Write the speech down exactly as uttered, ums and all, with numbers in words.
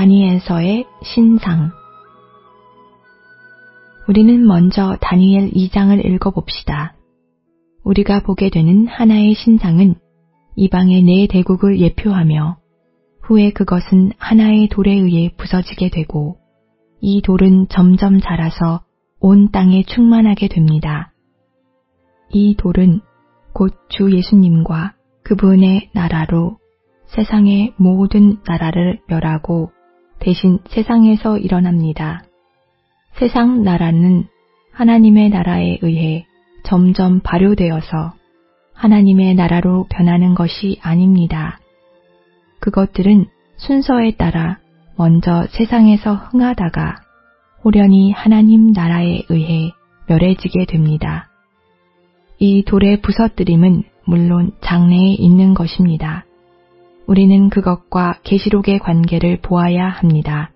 다니엘서의 신상. 우리는 먼저 다니엘 이 장을 읽어봅시다. 우리가 보게 되는 하나의 신상은 이방의 네 대국을 예표하며 후에 그것은 하나의 돌에 의해 부서지게 되고 이 돌은 점점 자라서 온 땅에 충만하게 됩니다. 이 돌은 곧 주 예수님과 그분의 나라로 세상의 모든 나라를 멸하고 대신 세상에서 일어납니다. 세상 나라는 하나님의 나라에 의해 점점 발효되어서 하나님의 나라로 변하는 것이 아닙니다. 그것들은 순서에 따라 먼저 세상에서 흥하다가 호련히 하나님 나라에 의해 멸해지게 됩니다. 이 돌의 부서뜨림은 물론 장래에 있는 것입니다. 우리는 그것과 계시록의 관계를 보아야 합니다.